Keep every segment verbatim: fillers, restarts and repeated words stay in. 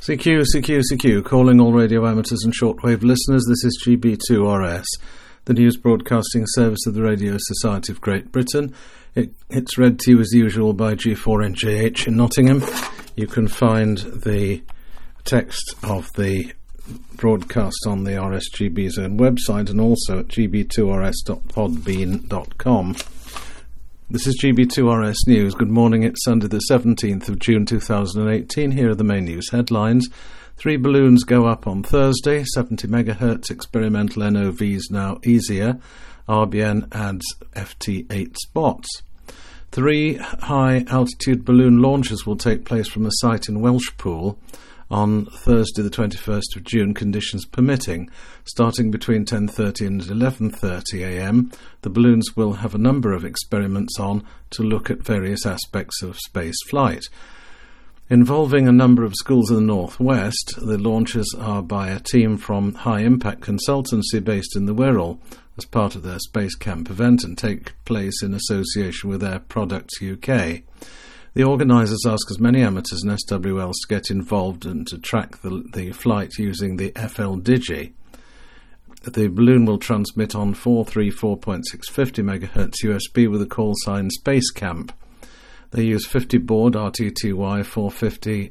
C Q, C Q, C Q, calling all radio amateurs and shortwave listeners. This is G B two R S, the news broadcasting service of the Radio Society of Great Britain. It, it's read to you as usual by G four N J H in Nottingham. You can find the text of the broadcast on the R S G B's own website and also at g b two r s dot podbean dot com. This is G B two R S News. Good morning, it's Sunday the seventeenth of June two thousand eighteen. Here are the main news headlines. Three balloons go up on Thursday. seventy megahertz experimental N O Vs now easier. R B N adds F T eight spots. Three high-altitude balloon launches will take place from a site in Welshpool on Thursday the twenty-first of June, conditions permitting. Starting between ten thirty and eleven thirty a m, the balloons will have a number of experiments on to look at various aspects of space flight. Involving a number of schools in the northwest, the launches are by a team from High Impact Consultancy based in the Wirral as part of their Space Camp event and take place in association with Air Products U K. The organisers ask as many amateurs and S W Ls to get involved and to track the, the flight using the F L Digi. The balloon will transmit on four thirty-four point six five zero megahertz U S B with a call sign Space Camp. They use fifty baud R T T Y four fifty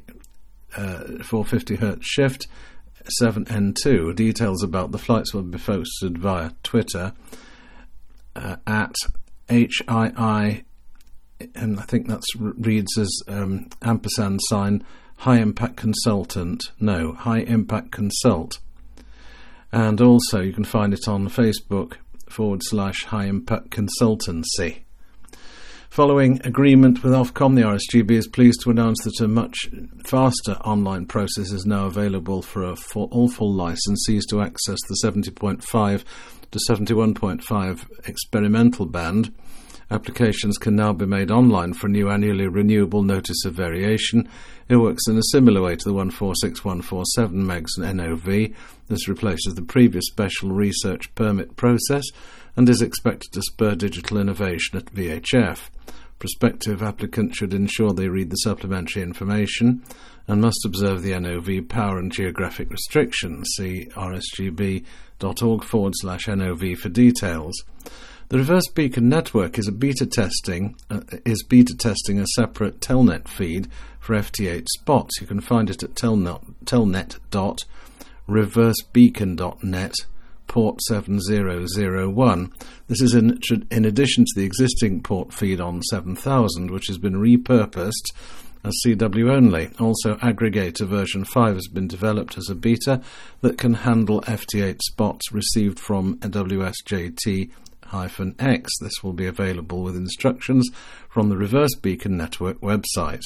hertz shift seven N two. Details about the flights will be posted via Twitter uh, at H I I, and I think that reads as um, ampersand sign High Impact Consultant. No, High Impact Consult. And also you can find it on Facebook forward slash High Impact Consultancy. Following agreement with Ofcom, the R S G B is pleased to announce that a much faster online process is now available for, a, for all full licensees to access the seventy point five to seventy-one point five experimental band. Applications can now be made online for a new annually renewable notice of variation. It works in a similar way to the one four six one four seven megs N O V. This replaces the previous special research permit process and is expected to spur digital innovation at V H F. Prospective applicants should ensure they read the supplementary information and must observe the N O V power and geographic restrictions. See rsgb.org forward slash NOV for details. The Reverse Beacon network is a beta testing uh, is beta testing a separate Telnet feed for F T eight spots. You can find it at telnet, telnet dot reverse beacon dot net, port seven zero zero one. This is in, in addition to the existing port feed on seven thousand, which has been repurposed as C W only. Also, Aggregator version five has been developed as a beta that can handle F T eight spots received from W S J T X. This will be available with instructions from the Reverse Beacon Network website.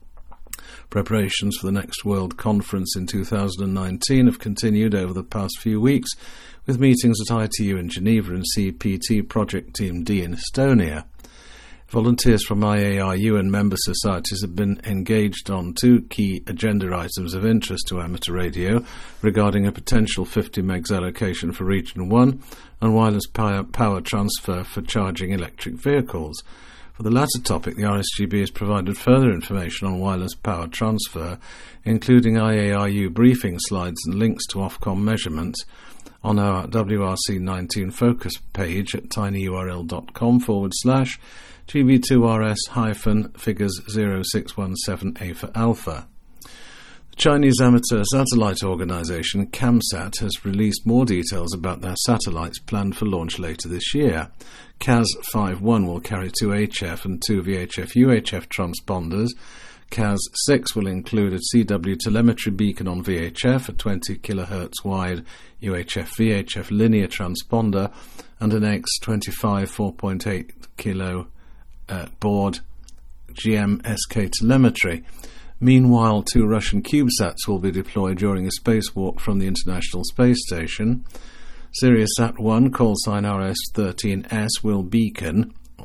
Preparations for the next World Conference in two thousand nineteen have continued over the past few weeks, with meetings at I T U in Geneva and C P T Project Team D in Estonia. Volunteers from I A R U and member societies have been engaged on two key agenda items of interest to amateur radio regarding a potential fifty megs allocation for Region one and wireless power, power transfer for charging electric vehicles. For the latter topic, the R S G B has provided further information on wireless power transfer, including I A R U briefing slides and links to Ofcom measurements on our W R C nineteen focus page at tinyurl.com forward slash G B two R S hyphen figures zero six one seven A for alpha. The Chinese amateur satellite organisation CAMSAT has released more details about their satellites planned for launch later this year. C A S fifty-one will carry two H F and two V H F U H F transponders. C A S six will include a C W telemetry beacon on V H F, a twenty kilohertz wide U H F V H F linear transponder, and an X twenty-five four point eight kilo uh, baud G M S K telemetry. Meanwhile, two Russian CubeSats will be deployed during a spacewalk from the International Space Station. SiriusSat one, call sign R S thirteen S, will beacon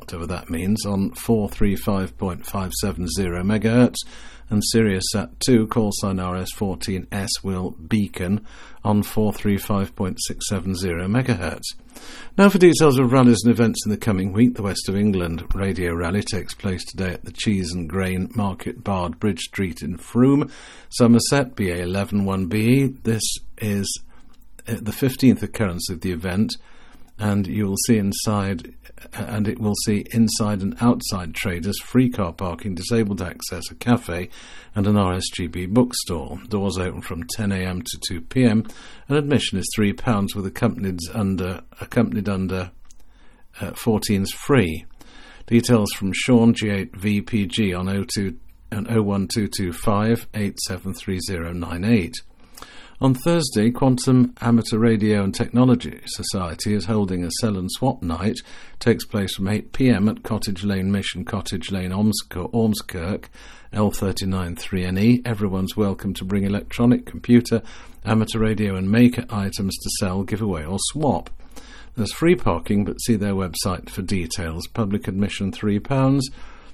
whatever that means, on four thirty-five point five seven zero megahertz, and Sirius Sat two call sign R S fourteen S will beacon on four thirty-five point six seven zero megahertz. Now for details of rallies and events in the coming week. The West of England Radio Rally takes place today at the Cheese and Grain Market Bard Bridge Street in Frome, Somerset, B A eleven one B E. This is the fifteenth occurrence of the event, and you will see inside, and it will see inside and outside traders, free car parking, disabled access, a cafe, and an R S G B bookstore. Doors open from ten a.m. to two p.m, and admission is three pounds, with accompanied under accompanied under uh, fourteens free. Details from Sean G eight V P G on oh two and oh one two two five eight seven three oh nine eight. On Thursday, Quantum Amateur Radio and Technology Society is holding a sell and swap night. It takes place from eight p.m. at Cottage Lane Mission, Cottage Lane, Ormskirk, L thirty-nine three N E. Everyone's welcome to bring electronic, computer, amateur radio and maker items to sell, give away or swap. There's free parking, but see their website for details. Public admission three pounds,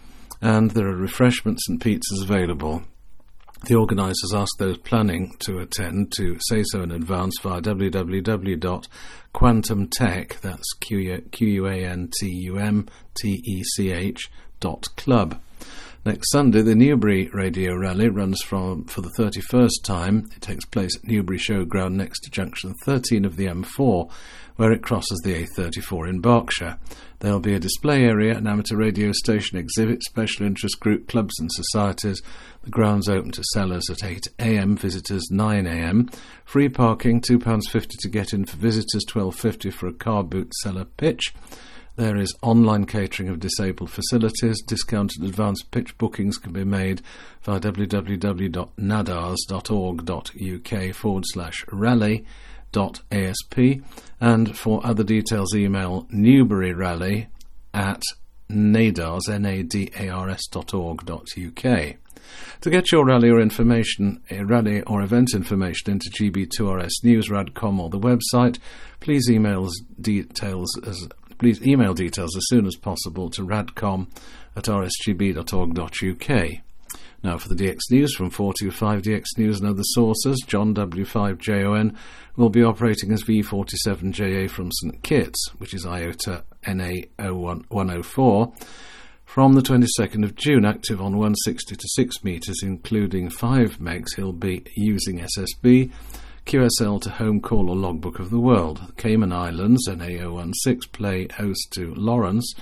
and there are refreshments and pizzas available. The organisers ask those planning to attend to say so in advance via w w w dot quantum tech, that's Q U A N T U M T E C H, dot club. Next Sunday, the Newbury Radio Rally runs from for the thirty-first time. It takes place at Newbury Showground next to junction thirteen of the M four, where it crosses the A thirty-four in Berkshire. There will be a display area, an amateur radio station exhibit, special interest group, clubs and societies. The ground's open to sellers at eight a.m, visitors nine a.m. Free parking, two pounds fifty to get in for visitors, twelve pounds fifty for a car boot seller pitch. There is online catering of disabled facilities. Discounted advanced pitch bookings can be made via w w w dot nadars dot org dot u k forward slash rally dot a s p, and for other details email Newbury Rally at nadars, N A D A R S dot org dot u k. To get your rally or information, a rally or event information into G B two R S News, Radcom or the website, please email details as please email details as soon as possible to radcom at r s g b dot org dot u k. Now for the D X News from four twenty-five D X News and other sources, John W five J O N will be operating as V forty-seven J A from St Kitts, which is I O T A N A one oh four, from the twenty-second of June, active on one sixty to six metres, including five megs. He'll be using S S B, Q S L to home call or logbook of the world. The Cayman Islands, N A zero one six, play host to Lawrence,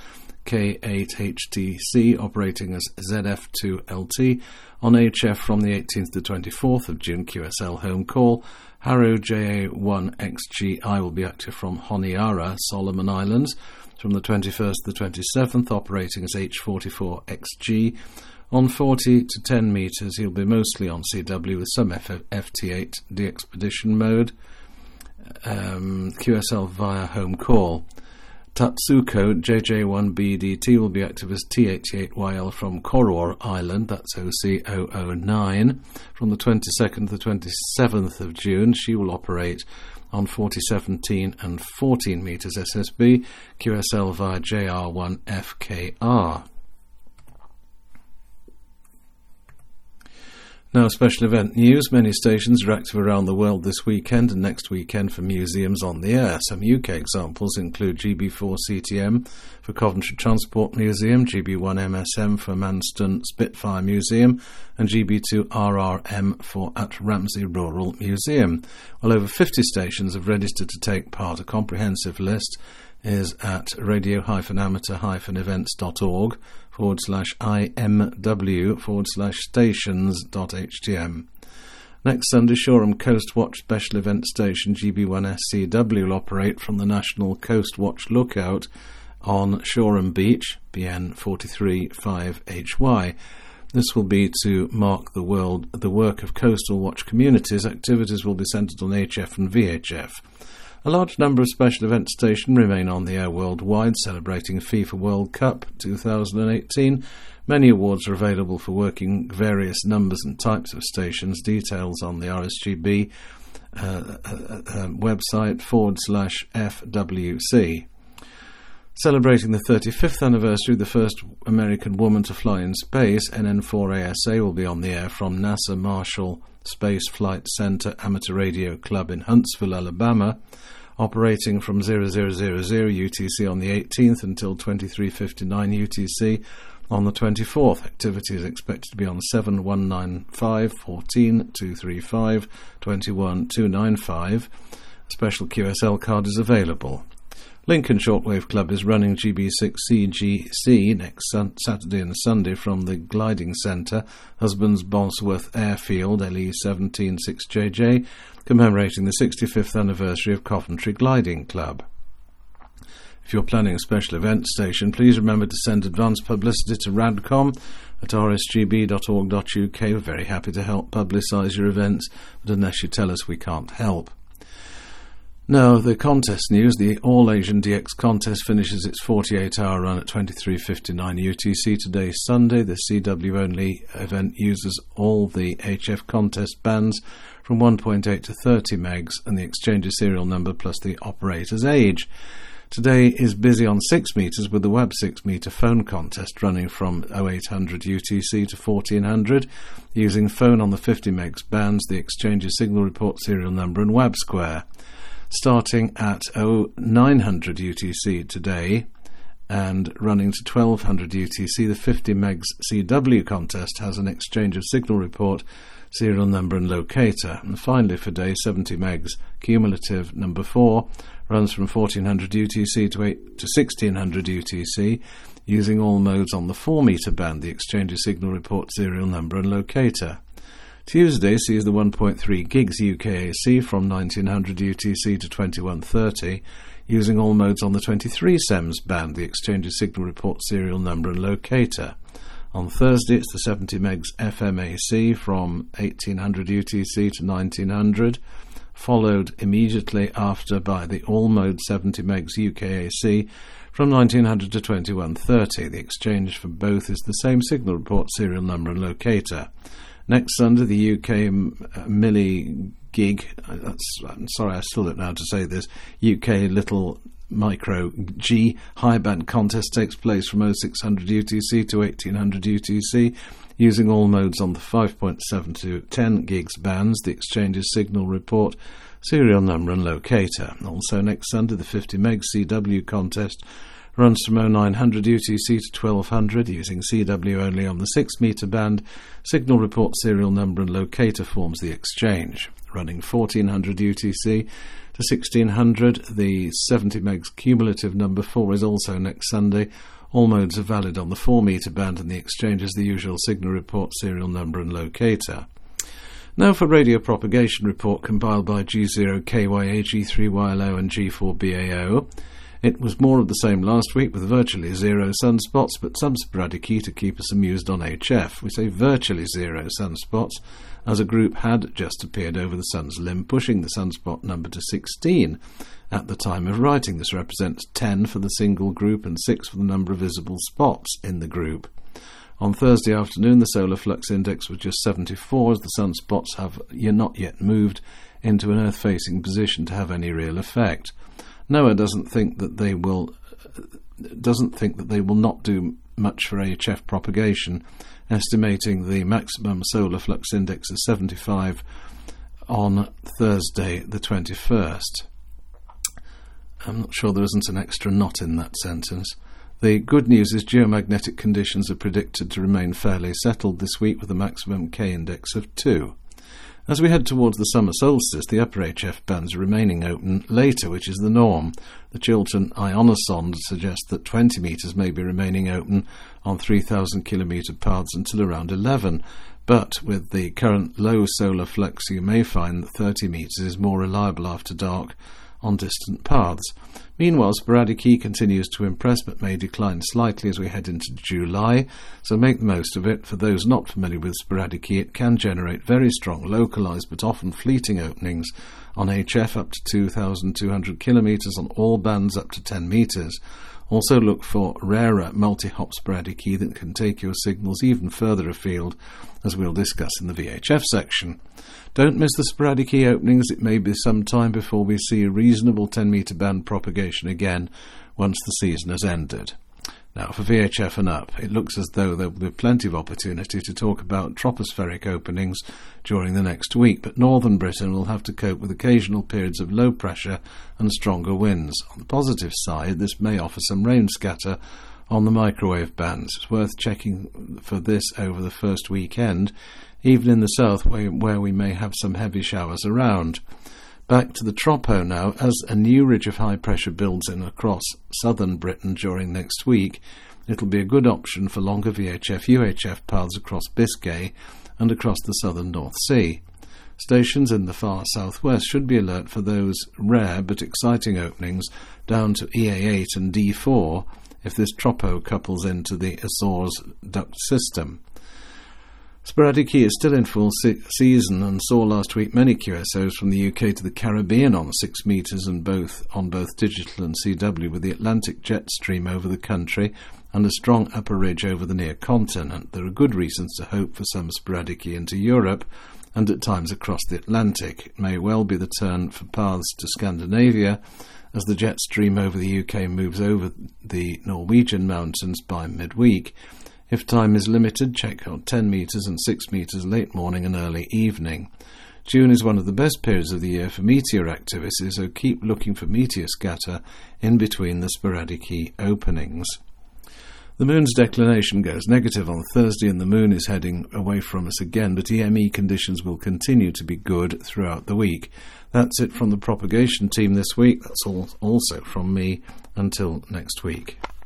K eight H T C, operating as Z F two L T on H F from the eighteenth to twenty-fourth of June, Q S L home call. Harrow J A one X G I will be active from Honiara, Solomon Islands, from the twenty-first to the twenty-seventh, operating as H forty-four X G. On forty to ten metres, he'll be mostly on C W with some F T eight de-expedition mode, um, Q S L via home call. Tatsuko J J one B D T will be active as T eighty-eight Y L from Koror Island, that's O C zero zero nine. From the twenty-second to the twenty-seventh of June, she will operate on forty, seventeen and fourteen metres S S B, Q S L via J R one F K R. Now, special event news. Many stations are active around the world this weekend and next weekend for museums on the air. Some U K examples include G B four C T M for Coventry Transport Museum, G B one M S M for Manston Spitfire Museum, and G B two R R M for at Ramsey Rural Museum. Well, over fifty stations have registered to take part. A comprehensive list is at radio-amateur-events.org forward slash IMW forward slash stations dot htm. Next Sunday, Shoreham Coast Watch Special Event Station G B one S C W will operate from the National Coast Watch Lookout on Shoreham Beach, B N forty-three five H Y. This will be to mark the world the work of coastal watch communities. Activities will be centred on H F and V H F. A large number of special event stations remain on the air worldwide, celebrating FIFA World Cup twenty eighteen. Many awards are available for working various numbers and types of stations. Details on the R S G B uh, uh, uh, website forward slash F W C. Celebrating the thirty-fifth anniversary of the first American woman to fly in space, N N four A S A will be on the air from NASA Marshall Space Flight Center Amateur Radio Club in Huntsville, Alabama, operating from zero zero zero zero U T C on the eighteenth until twenty-three fifty-nine U T C on the twenty-fourth. Activity is expected to be on seven one nine five, one four, two three five, two one two nine five. A special Q S L card is available. Lincoln Shortwave Club is running G B six C G C next sun- Saturday and Sunday from the Gliding Centre, Husbands Bosworth Airfield, L E one seven six J J, commemorating the sixty-fifth anniversary of Coventry Gliding Club. If you're planning a special event station, please remember to send advance publicity to radcom at r s g b dot org dot u k. We're very happy to help publicise your events, but unless you tell us, we can't help. Now, the contest news. The All Asian D X contest finishes its forty-eight hour run at twenty-three fifty-nine U T C today, Sunday. The C W-only event uses all the H F contest bands from one point eight to thirty megs and the exchange's serial number plus the operator's age. Today is busy on six metres with the W A B six metre phone contest running from oh eight hundred U T C to fourteen hundred using phone on the fifty megs bands, the exchange's signal report serial number and W A B square. Starting at oh nine hundred U T C today and running to twelve hundred U T C, the fifty megs C W contest has an exchange of signal report, serial number and locator. And finally for day, seventy megs cumulative number four runs from fourteen hundred U T C to eight to sixteen hundred U T C using all modes on the four metre band, the exchange's signal report, serial number and locator. Tuesday sees the one point three gigs U K A C from nineteen hundred U T C to twenty-one thirty, using all modes on the twenty-three S E M S band, the exchange's signal report, serial number and locator. On Thursday it's the seventy megs F M A C from eighteen hundred U T C to nineteen hundred, followed immediately after by the all mode seventy megs U K A C from nineteen hundred to twenty-one thirty. The exchange for both is the same signal report, serial number and locator. Next Sunday, the U K Milli Gig, that's, I'm sorry, I still don't know how to say this, U K Little Micro G high band contest takes place from oh six hundred U T C to eighteen hundred U T C, using all modes on the five point seven to ten gigs bands, the exchange's signal report, serial number and locator. Also next Sunday, the fifty meg C W contest runs from oh nine hundred U T C to twelve hundred, using C W only on the six metre band. Signal report, serial number and locator forms the exchange. Running fourteen hundred U T C to sixteen hundred, the seventy megs cumulative number four is also next Sunday. All modes are valid on the four metre band and the exchange is the usual signal report, serial number and locator. Now for radio propagation report compiled by G zero K Y A, G three Y L O and G four B A O. It was more of the same last week with virtually zero sunspots, but some sporadic heat to keep us amused on H F. We say virtually zero sunspots, as a group had just appeared over the sun's limb, pushing the sunspot number to sixteen. At the time of writing, this represents ten for the single group and six for the number of visible spots in the group. On Thursday afternoon, the solar flux index was just seventy-four, as the sunspots have not yet moved into an Earth-facing position to have any real effect. NOAA doesn't think that they will doesn't think that they will not do much for H F propagation, estimating the maximum solar flux index as seventy-five on Thursday the twenty-first. I'm not sure there isn't an extra not in that sentence. The good news is geomagnetic conditions are predicted to remain fairly settled this week with a maximum K index of two. As we head towards the summer solstice, the upper H F bands are remaining open later, which is the norm. The Chiltern Ionosonde suggests that twenty metres may be remaining open on three thousand kilometre paths until around eleven, but with the current low solar flux you may find that thirty metres is more reliable after dark on distant paths. Meanwhile, sporadic heat continues to impress but may decline slightly as we head into July, so make the most of it. For those not familiar with sporadic heat, it can generate very strong, localised but often fleeting openings on H F up to two thousand two hundred kilometres, on all bands up to ten metres. Also look for rarer multi-hop sporadic heat that can take your signals even further afield, as we'll discuss in the V H F section. Don't miss the sporadic heat openings. It may be some time before we see a reasonable ten metre band propagation again, once the season has ended. Now, for V H F and up, it looks as though there will be plenty of opportunity to talk about tropospheric openings during the next week, but northern Britain will have to cope with occasional periods of low pressure and stronger winds. On the positive side, this may offer some rain scatter on the microwave bands. It's worth checking for this over the first weekend, even in the south where we may have some heavy showers around. Back to the Tropo now. As a new ridge of high pressure builds in across southern Britain during next week, it'll be a good option for longer V H F U H F paths across Biscay and across the southern North Sea. Stations in the far southwest should be alert for those rare but exciting openings down to E A eight and D four if this Tropo couples into the Azores duct system. Sporadic is still in full se- season and saw last week many Q S Os from the U K to the Caribbean on six metres and both on both digital and C W, with the Atlantic jet stream over the country and a strong upper ridge over the near continent. There are good reasons to hope for some Sporadic into Europe and at times across the Atlantic. It may well be the turn for paths to Scandinavia as the jet stream over the U K moves over the Norwegian mountains by midweek. If time is limited, check out ten metres and six metres late morning and early evening. June is one of the best periods of the year for meteor activity, so keep looking for meteor scatter in between the sporadic openings. The moon's declination goes negative on Thursday and the moon is heading away from us again, but E M E conditions will continue to be good throughout the week. That's it from the propagation team this week. That's all also from me. Until next week.